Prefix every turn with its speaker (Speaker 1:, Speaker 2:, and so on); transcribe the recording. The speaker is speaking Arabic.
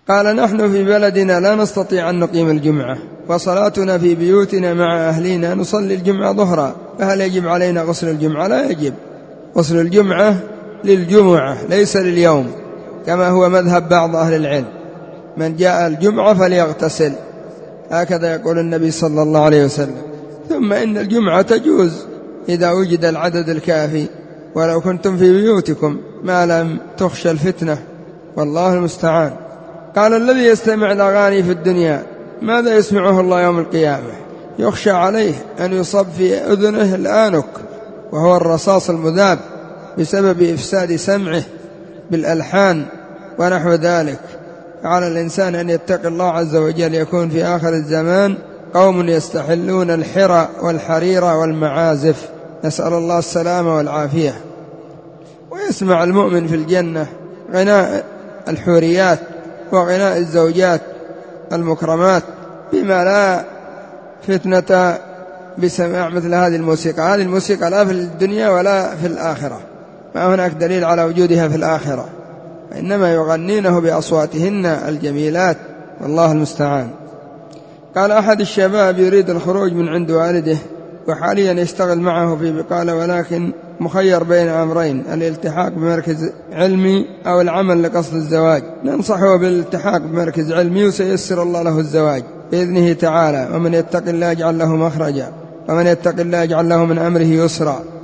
Speaker 1: قال نحن في بلدنا لا نستطيع أن نقيم الجمعة، وصلاتنا في بيوتنا مع أهلنا نصلي الجمعة ظهرا، فهل يجب علينا غسل الجمعة؟ لا يجب. غسل الجمعة للجمعة ليس لليوم، كما هو مذهب بعض أهل العلم، من جاء الجمعة فليغتسل، هكذا يقول النبي صلى الله عليه وسلم. ثم إن الجمعة تجوز إذا وجد العدد الكافي، ولو كنتم في بيوتكم ما لم تخشى الفتنة، والله المستعان. قال الذي يستمع الأغاني في الدنيا ماذا يسمعه الله يوم القيامة؟ يخشى عليه أن يصب في أذنه الآنك، وهو الرصاص المذاب، بسبب إفساد سمعه بالألحان ونحو ذلك. على الإنسان أن يتقي الله عز وجل. يكون في آخر الزمان قوم يستحلون الحرى والحرير والمعازف، نسأل الله السلامة والعافية. ويسمع المؤمن في الجنة غناء الحوريات وغناء الزوجات المكرمات، بما لا فتنة بسماع مثل هذه الموسيقى. هذه الموسيقى لا في الدنيا ولا في الآخرة، ما هناك دليل على وجودها في الآخرة، إنما يغنينه بأصواتهن الجميلات، والله المستعان. قال أحد الشباب يريد الخروج من عند والده وحاليا يشتغل معه في بقالة، ولكن مخير بين أمرين: الالتحاق بمركز علمي أو العمل لقصد الزواج. ننصحه بالالتحاق بمركز علمي، وسيسر الله له الزواج بإذنه تعالى. ومن يتق الله يجعل له مخرجا، ومن يتق الله يجعل له من أمره يسرا.